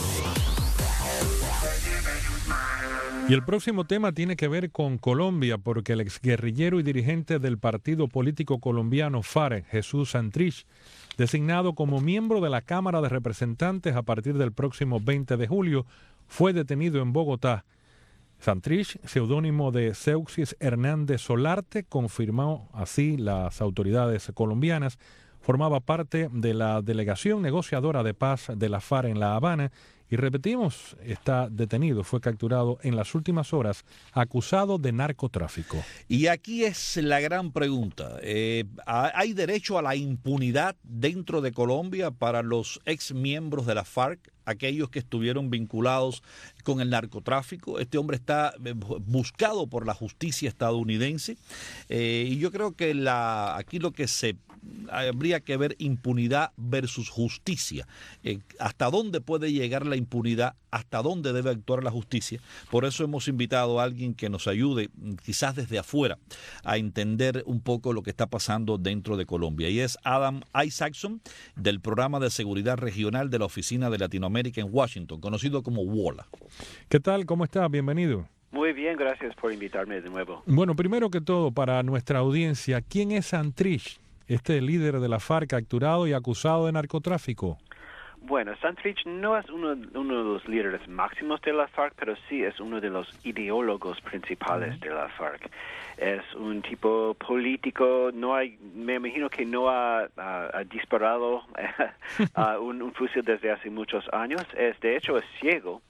Y el próximo tema tiene que ver con Colombia, porque el exguerrillero y dirigente del partido político colombiano FARC, Jesús Santrich, designado como miembro de la Cámara de Representantes a partir del próximo veinte de julio, fue detenido en Bogotá. Santrich, seudónimo de Seuxis Hernández Solarte, confirmó así las autoridades colombianas, formaba parte de la delegación negociadora de paz de la FARC en La Habana y repetimos, está detenido, fue capturado en las últimas horas acusado de narcotráfico. Y aquí es la gran pregunta, eh, ¿hay derecho a la impunidad dentro de Colombia para los ex miembros de la FARC? Aquellos que estuvieron vinculados con el narcotráfico. Este hombre está buscado por la justicia estadounidense eh, y yo creo que la aquí lo que se habría que ver impunidad versus justicia. Eh, ¿Hasta dónde puede llegar la impunidad? ¿Hasta dónde debe actuar la justicia? Por eso hemos invitado a alguien que nos ayude, quizás desde afuera, a entender un poco lo que está pasando dentro de Colombia. Y es Adam Isaacson, del Programa de Seguridad Regional de la Oficina de Latinoamérica en Washington, conocido como WOLA. ¿Qué tal? ¿Cómo está? Bienvenido. Muy bien, gracias por invitarme de nuevo. Bueno, primero que todo, para nuestra audiencia, ¿quién es Santrich, este líder de la FARC capturado y acusado de narcotráfico? Bueno, Santrich no es uno, uno de los líderes máximos de la FARC, pero sí es uno de los ideólogos principales de la FARC. Es un tipo político, no hay, me imagino que no ha, ha, ha disparado uh, un, un fusil desde hace muchos años. Es, de hecho, es ciego.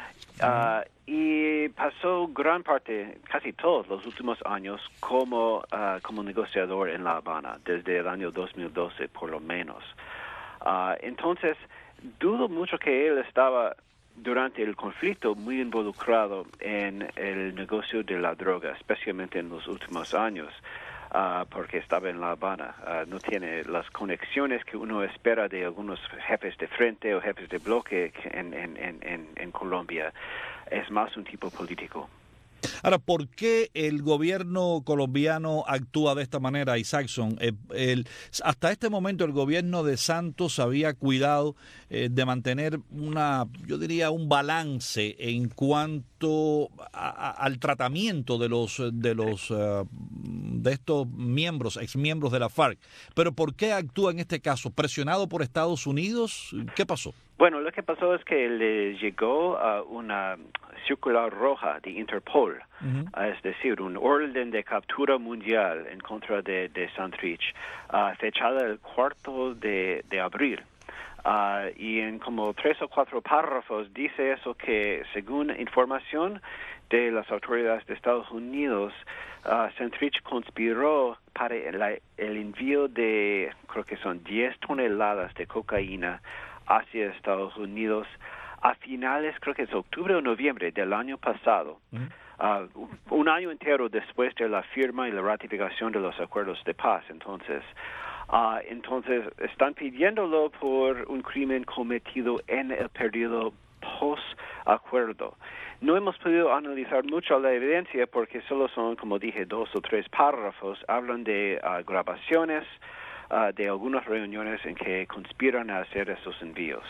Uh, y pasó gran parte, casi todos los últimos años como, uh, como negociador en La Habana, desde el año dos mil doce por lo menos. Uh, entonces, dudo mucho que él estaba durante el conflicto muy involucrado en el negocio de la droga, especialmente en los últimos años, uh, porque estaba en La Habana. Uh, no tiene las conexiones que uno espera de algunos jefes de frente o jefes de bloque en, en, en, en, en Colombia. Es más un tipo político. Ahora, ¿por qué el gobierno colombiano actúa de esta manera, Isaacson? Eh, el, hasta este momento el gobierno de Santos había cuidado eh, de mantener una, yo diría, un balance en cuanto a, a, al tratamiento de los de los uh, de estos miembros, exmiembros de la FARC. Pero ¿por qué actúa en este caso? ¿Presionado por Estados Unidos? ¿Qué pasó? Bueno, lo que pasó es que le llegó uh, una circular roja de Interpol, uh-huh. uh, es decir, un orden de captura mundial en contra de, de Santrich, uh, fechada el cuarto de, de abril. Uh, y en como tres o cuatro párrafos dice eso que, según información de las autoridades de Estados Unidos, uh, Santrich conspiró para el, el envío de, creo que son diez toneladas de cocaína hacia Estados Unidos a finales, creo que es octubre o noviembre del año pasado, uh-huh. uh, un año entero después de la firma y la ratificación de los acuerdos de paz. Entonces, uh, entonces están pidiéndolo por un crimen cometido en el periodo post-acuerdo. No hemos podido analizar mucho la evidencia porque solo son, como dije, dos o tres párrafos. Hablan de uh, grabaciones, Uh, de algunas reuniones en que conspiran a hacer esos envíos.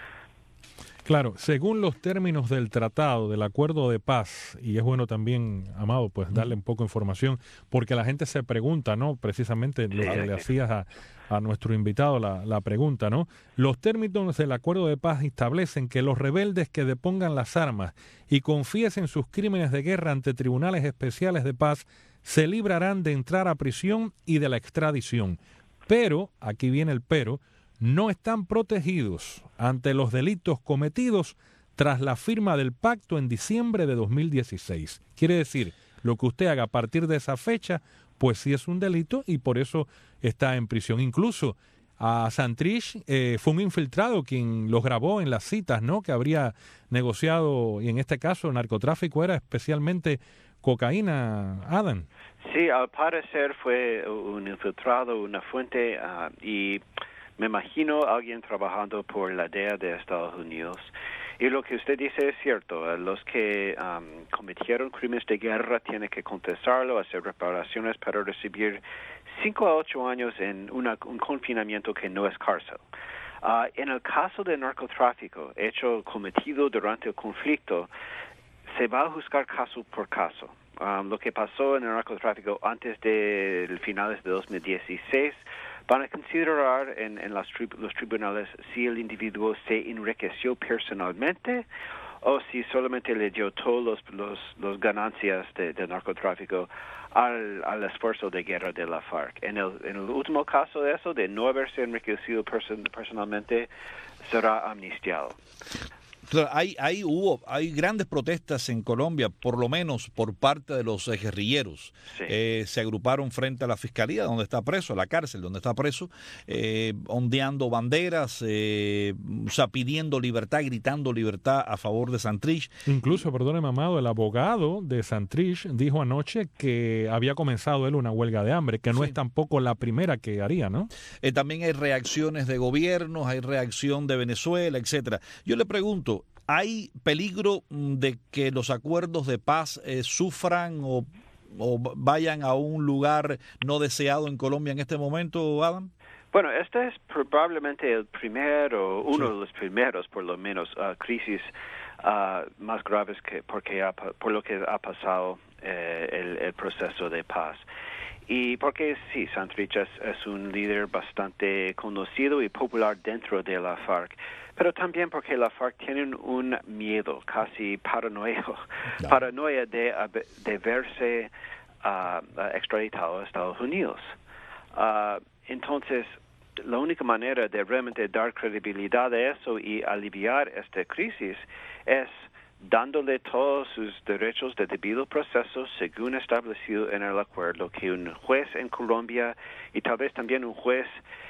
Claro, según los términos del tratado, del acuerdo de paz, y es bueno también, Amado, pues darle un poco de información, porque la gente se pregunta, ¿no? Precisamente lo sí, que sí. le hacías a, a nuestro invitado la, la pregunta, ¿no? Los términos del acuerdo de paz establecen que los rebeldes que depongan las armas y confiesen sus crímenes de guerra ante tribunales especiales de paz se librarán de entrar a prisión y de la extradición. Pero, aquí viene el pero, no están protegidos ante los delitos cometidos tras la firma del pacto en diciembre de dos mil dieciséis. Quiere decir, lo que usted haga a partir de esa fecha, pues sí es un delito y por eso está en prisión. Incluso a Santrich eh, fue un infiltrado quien los grabó en las citas, ¿no? Que habría negociado, y en este caso el narcotráfico era especialmente cocaína, Adam. Sí, al parecer fue un infiltrado, una fuente, uh, y me imagino alguien trabajando por la D E A de Estados Unidos. Y lo que usted dice es cierto, los que um, cometieron crímenes de guerra tienen que confesarlo, hacer reparaciones para recibir cinco a ocho años en una, un confinamiento que no es cárcel. Uh, en el caso de narcotráfico, hecho cometido durante el conflicto, se va a juzgar caso por caso. Um, lo que pasó en el narcotráfico antes de finales de dos mil dieciséis, van a considerar en, en las tri- los tribunales si el individuo se enriqueció personalmente o si solamente le dio todos los, los, los ganancias de, de narcotráfico al, al esfuerzo de guerra de la FARC. En el, en el último caso de eso, de no haberse enriquecido person- personalmente, será amnistiado. Hay, hay, hubo, hay grandes protestas en Colombia, por lo menos por parte de los guerrilleros. Sí. Eh, se agruparon frente a la fiscalía, donde está preso, a la cárcel, donde está preso, eh, ondeando banderas, eh, o sea, pidiendo libertad, gritando libertad a favor de Santrich. Incluso, perdóneme, Amado, el abogado de Santrich dijo anoche que había comenzado él una huelga de hambre, que no sí. es tampoco la primera que haría, ¿no? Eh, también hay reacciones de gobiernos, hay reacción de Venezuela, etcétera. Yo le pregunto, ¿hay peligro de que los acuerdos de paz eh, sufran o, o vayan a un lugar no deseado en Colombia en este momento, Adam? Bueno, este es probablemente el primero, uno sí. de los primeros, por lo menos, uh, crisis uh, más graves que porque ha, por lo que ha pasado eh, el, el proceso de paz. Y porque sí, Santrich es, es un líder bastante conocido y popular dentro de la FARC, pero también porque la FARC tiene un miedo casi paranoico, no. paranoia de, de verse uh, extraditado a Estados Unidos. Uh, entonces, la única manera de realmente dar credibilidad a eso y aliviar esta crisis es dándole todos sus derechos de debido proceso según establecido en el acuerdo, que un juez en Colombia y tal vez también un juez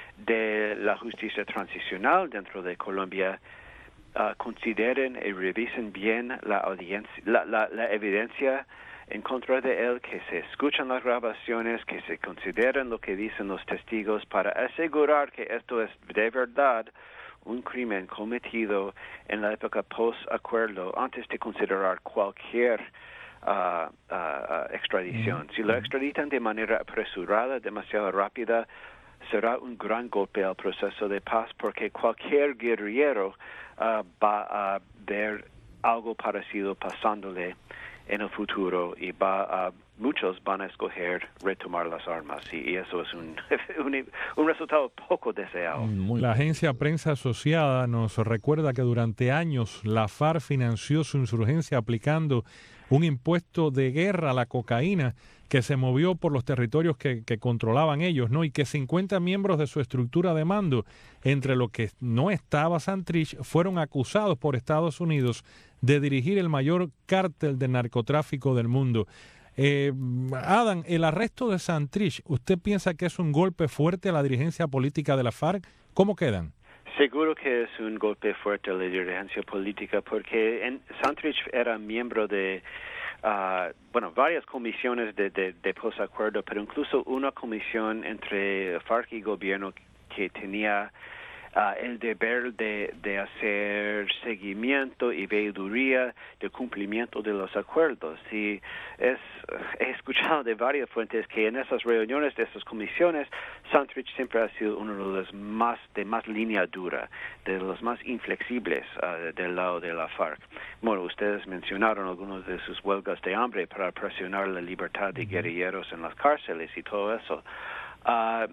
de la justicia transicional dentro de Colombia uh, consideren y revisen bien la, audiencia, la, la, la evidencia en contra de él, que se escuchan las grabaciones, que se consideren lo que dicen los testigos para asegurar que esto es de verdad un crimen cometido en la época post-acuerdo antes de considerar cualquier uh, uh, uh, extradición. Mm-hmm. Si lo extraditan de manera apresurada, demasiado rápida, será un gran golpe al proceso de paz, porque cualquier guerrillero uh, va a ver algo parecido pasándole en el futuro y va a, muchos van a escoger retomar las armas y, y eso es un, un, un resultado poco deseado. La agencia Prensa Asociada nos recuerda que durante años la FARC financió su insurgencia aplicando un impuesto de guerra a la cocaína que se movió por los territorios que, que controlaban ellos, ¿no? Y que cincuenta miembros de su estructura de mando, entre los que no estaba Santrich, fueron acusados por Estados Unidos de dirigir el mayor cártel de narcotráfico del mundo. Eh, Adam, el arresto de Santrich, ¿usted piensa que es un golpe fuerte a la dirigencia política de la FARC? ¿Cómo quedan? Seguro que es un golpe fuerte a la dirigencia política porque en, Santrich era miembro de Uh, bueno, varias comisiones de, de, de posacuerdo, pero incluso una comisión entre FARC y gobierno que tenía uh, el deber de, de hacer seguimiento y veeduría del cumplimiento de los acuerdos. Y es, he escuchado de varias fuentes que en esas reuniones de esas comisiones, Santrich siempre ha sido uno de los más, de más línea dura, de los más inflexibles uh, del lado de la FARC. Bueno, ustedes mencionaron algunos de sus huelgas de hambre para presionar la libertad de guerrilleros en las cárceles y todo eso. Uh,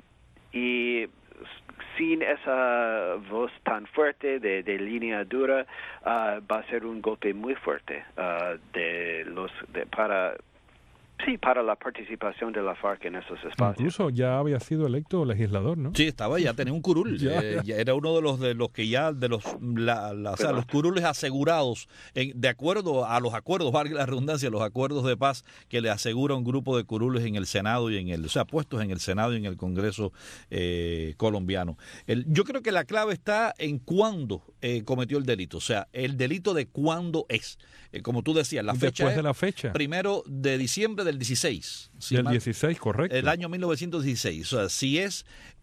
y sin esa voz tan fuerte de, de línea dura, uh, va a ser un golpe muy fuerte uh, de los de, para sí para la participación de la FARC en esos espacios. Incluso ya había sido electo legislador, ¿no? Sí, estaba, ya tenía un curul. ya, eh, ya era uno de los de los que ya de los la, la, o sea, los curules asegurados en, de acuerdo a los acuerdos, valga la redundancia, los acuerdos de paz que le asegura un grupo de curules en el Senado y en el, o sea, puestos en el Senado y en el Congreso eh, colombiano. El, yo creo que la clave está en cuándo eh, cometió el delito, o sea, el delito de cuándo es. Eh, como tú decías, la fecha después es de la fecha. Primero de diciembre del dieciséis. Si del mal, dieciséis, correcto. El año mil novecientos dieciséis. O sea, si es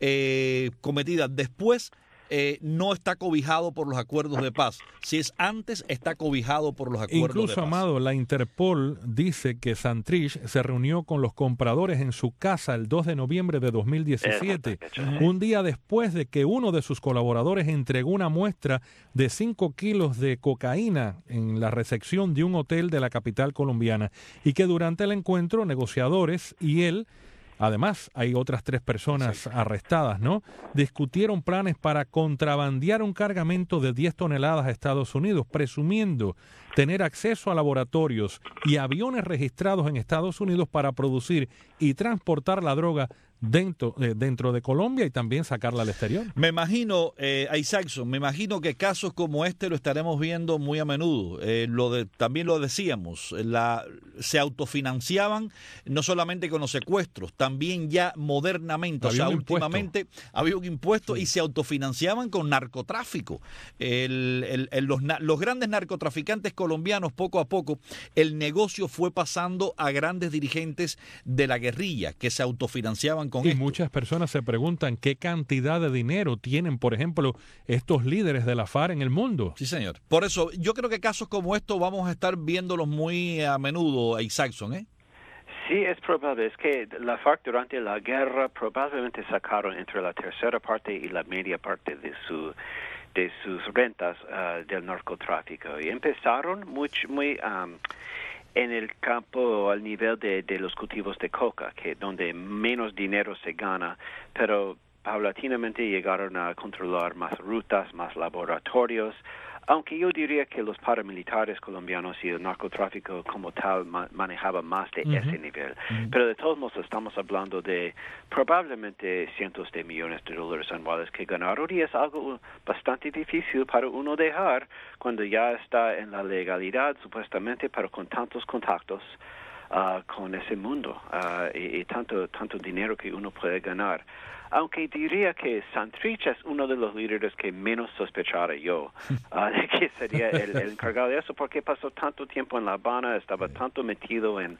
eh, cometida después, eh, no está cobijado por los acuerdos de paz. Si es antes, está cobijado por los acuerdos Incluso, de paz. Incluso, Amado, la Interpol dice que Santrich se reunió con los compradores en su casa el dos de noviembre de dos mil diecisiete, uh-huh. un día después de que uno de sus colaboradores entregó una muestra de cinco kilos de cocaína en la recepción de un hotel de la capital colombiana y que durante el encuentro negociadores y él, además hay otras tres personas sí. arrestadas, ¿no? Discutieron planes para contrabandear un cargamento de diez toneladas a Estados Unidos, presumiendo tener acceso a laboratorios y aviones registrados en Estados Unidos para producir y transportar la droga dentro, eh, dentro de Colombia y también sacarla al exterior. Me imagino, eh, Isaacson, me imagino que casos como este lo estaremos viendo muy a menudo. Eh, lo de, también lo decíamos, la, se autofinanciaban no solamente con los secuestros, también ya modernamente, había o sea, últimamente impuesto. había un impuesto sí. y se autofinanciaban con narcotráfico. El, el, el, los, los grandes narcotraficantes colombianos, poco a poco, el negocio fue pasando a grandes dirigentes de la guerrilla que se autofinanciaban con y esto. Muchas personas se preguntan qué cantidad de dinero tienen, por ejemplo, estos líderes de la FARC en el mundo. Sí, señor. Por eso, yo creo que casos como estos vamos a estar viéndolos muy a menudo, Isaacson, ¿eh? Sí, es probable. Es que la FARC durante la guerra probablemente sacaron entre la tercera parte y la media parte de su de sus rentas uh, del narcotráfico. Y empezaron muy, muy um, en el campo al nivel de, de los cultivos de coca, que donde menos dinero se gana, pero paulatinamente llegaron a controlar más rutas, más laboratorios, aunque yo diría que los paramilitares colombianos y el narcotráfico como tal ma- manejaban más de uh-huh. ese nivel. Uh-huh. Pero de todos modos estamos hablando de probablemente cientos de millones de dólares anuales que ganaron y es algo bastante difícil para uno dejar cuando ya está en la legalidad supuestamente, pero con tantos contactos uh, con ese mundo uh, y, y tanto, tanto dinero que uno puede ganar. Aunque diría que Santrich es uno de los líderes que menos sospechara yo uh, de que sería el, el encargado de eso, porque pasó tanto tiempo en La Habana, estaba tanto metido en,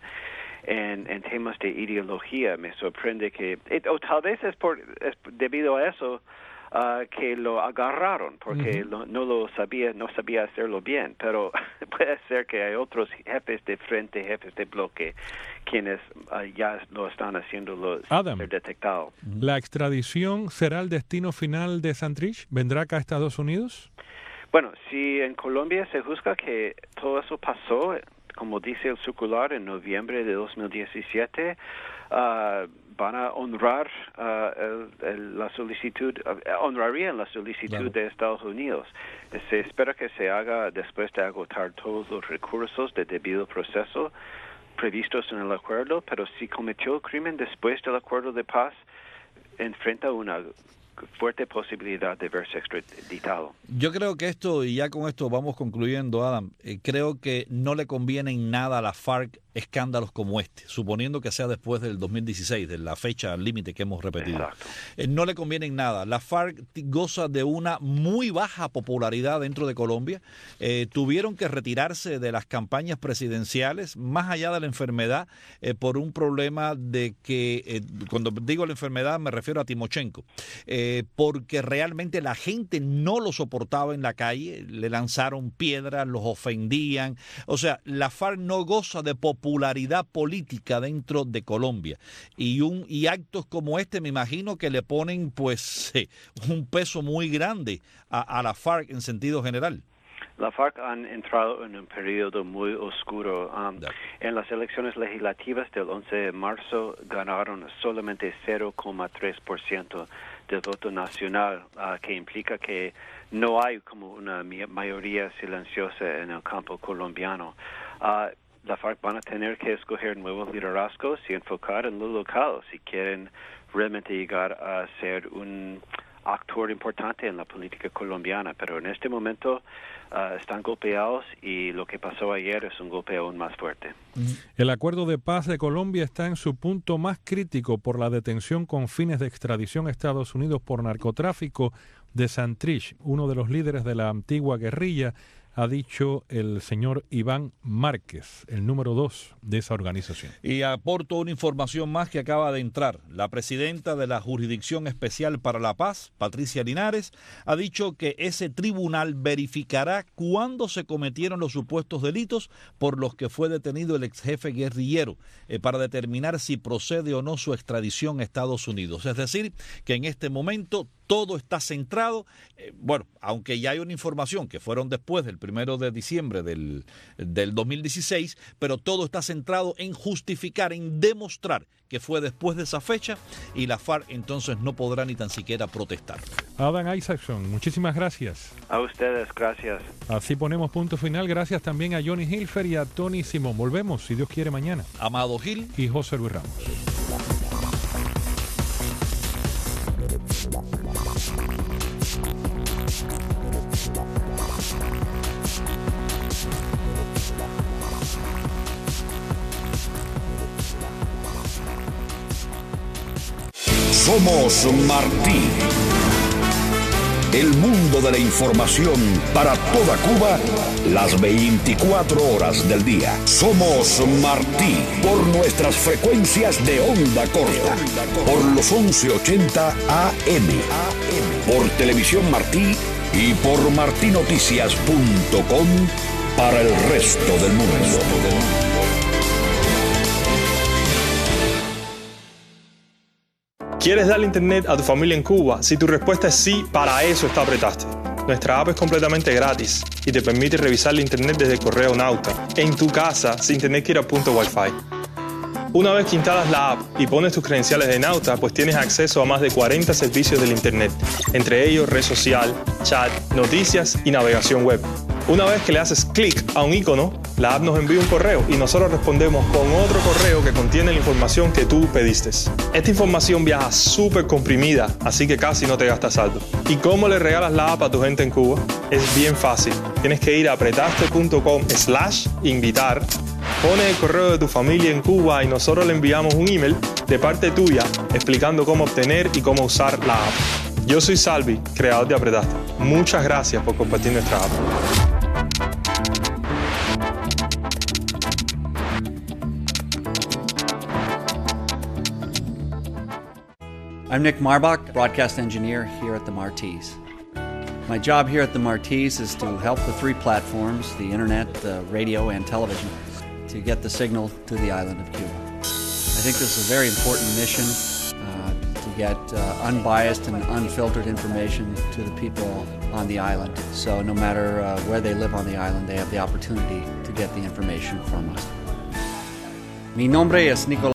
en, en temas de ideología. Me sorprende que, o tal vez es, por, es debido a eso, uh, que lo agarraron porque uh-huh. lo, no lo sabía, no sabía hacerlo bien, pero puede ser que hay otros jefes de frente, jefes de bloque, quienes uh, ya lo están haciéndolo Adam, ser detectado. ¿La extradición será el destino final de Santrich? ¿Vendrá acá a Estados Unidos? Bueno, si en Colombia se juzga que todo eso pasó, como dice el circular, en noviembre de dos mil diecisiete, uh, van a honrar uh, el, el, la solicitud, uh, honrarían la solicitud claro. de Estados Unidos. Se espera que se haga después de agotar todos los recursos de debido proceso previstos en el acuerdo, pero si cometió el crimen después del acuerdo de paz, enfrenta una fuerte posibilidad de verse extraditado. Yo creo que esto, y ya con esto vamos concluyendo, Adam, eh, creo que no le conviene en nada a la FARC escándalos como este, suponiendo que sea después del dos mil dieciséis, de la fecha límite que hemos repetido. Eh, no le conviene en nada. La FARC goza de una muy baja popularidad dentro de Colombia. Eh, tuvieron que retirarse de las campañas presidenciales, más allá de la enfermedad, eh, por un problema de que, eh, cuando digo la enfermedad me refiero a Timochenko, eh, porque realmente la gente no lo soportaba en la calle, le lanzaron piedras, los ofendían. O sea, la FARC no goza de popularidad popularidad política dentro de Colombia y un y actos como este me imagino que le ponen pues eh, un peso muy grande a, a la FARC en sentido general. La FARC han entrado en un periodo muy oscuro. Um, en las elecciones legislativas del once de marzo ganaron solamente cero coma tres por ciento del voto nacional, uh, que implica que no hay como una mayoría silenciosa en el campo colombiano. Uh, La FARC van a tener que escoger nuevos liderazgos y enfocar en lo local si quieren realmente llegar a ser un actor importante en la política colombiana. Pero en este momento uh, están golpeados y lo que pasó ayer es un golpe aún más fuerte. El acuerdo de paz de Colombia está en su punto más crítico por la detención con fines de extradición a Estados Unidos por narcotráfico de Santrich, uno de los líderes de la antigua guerrilla, ha dicho el señor Iván Márquez, el número dos de esa organización. Y aporto una información más que acaba de entrar. La presidenta de la Jurisdicción Especial para la Paz, Patricia Linares, ha dicho que ese tribunal verificará cuándo se cometieron los supuestos delitos por los que fue detenido el ex jefe guerrillero, eh, para determinar si procede o no su extradición a Estados Unidos. Es decir, que en este momento todo está centrado, eh, bueno, aunque ya hay una información que fueron después del primero de diciembre del, del dos mil dieciséis, pero todo está centrado en justificar, en demostrar que fue después de esa fecha y la FARC entonces no podrá ni tan siquiera protestar. Adam Isaacson, muchísimas gracias. A ustedes, gracias. Así ponemos punto final. Gracias también a Johnny Hilfer y a Tony Simón. Volvemos, si Dios quiere, mañana. Amado Gil y José Luis Ramos. Somos Martí. El mundo de la información para toda Cuba, las veinticuatro horas del día. Somos Martí por nuestras frecuencias de onda corta, por los once ochenta A M, por Televisión Martí y por martinoticias punto com para el resto del mundo. ¿Quieres darle internet a tu familia en Cuba? Si tu respuesta es sí, para eso está Apretaste. Nuestra app es completamente gratis y te permite revisar la internet desde el correo Nauta, en tu casa, sin tener que ir a punto Wi-Fi. Una vez que instalas la app y pones tus credenciales de Nauta, pues tienes acceso a más de cuarenta servicios del internet, entre ellos red social, chat, noticias y navegación web. Una vez que le haces clic a un icono, la app nos envía un correo y nosotros respondemos con otro correo que contiene la información que tú pediste. Esta información viaja súper comprimida, así que casi no te gastas saldo. ¿Y cómo le regalas la app a tu gente en Cuba? Es bien fácil. Tienes que ir a apretaste punto com slash invitar, pones el correo de tu familia en Cuba y nosotros le enviamos un email de parte tuya explicando cómo obtener y cómo usar la app. Yo soy Salvi, creador de Apretaste. Muchas gracias por compartir nuestra app. I'm Nick Marbach, broadcast engineer here at the Martis. My job here at the Martis is to help the three platforms, the internet, the radio, and television, to get the signal to the island of Cuba. I think this is a very important mission uh, to get uh, unbiased and unfiltered information to the people on the island. So no matter uh, where they live on the island, they have the opportunity to get the information from us. Mi nombre es Nicolás.